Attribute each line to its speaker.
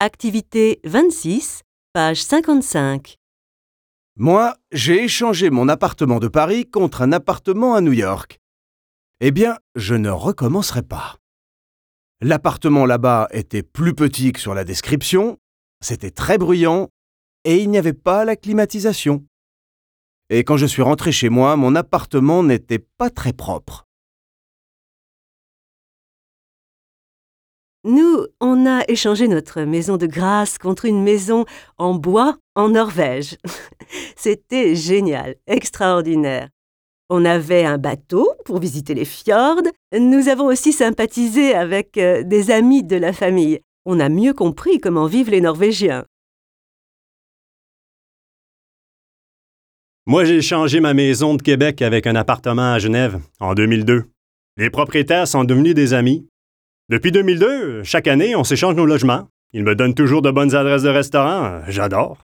Speaker 1: Activité 26, page 55.
Speaker 2: Moi, j'ai échangé mon appartement de Paris contre un appartement à New York. Eh bien, je ne recommencerai pas. L'appartement là-bas était plus petit que sur la description, c'était très bruyant et il n'y avait pas la climatisation. Et quand je suis rentré chez moi, mon appartement n'était pas très propre.
Speaker 1: Nous, on a échangé notre maison de grâce contre une maison en bois en Norvège. C'était génial, extraordinaire. On avait un bateau pour visiter les fjords. Nous avons aussi sympathisé avec des amis de la famille. On a mieux compris comment vivent les Norvégiens.
Speaker 3: Moi, j'ai échangé ma maison de Québec avec un appartement à Genève en 2002. Les propriétaires sont devenus des amis. Depuis 2002, chaque année, on s'échange nos logements. Ils me donnent toujours de bonnes adresses de restaurants. J'adore.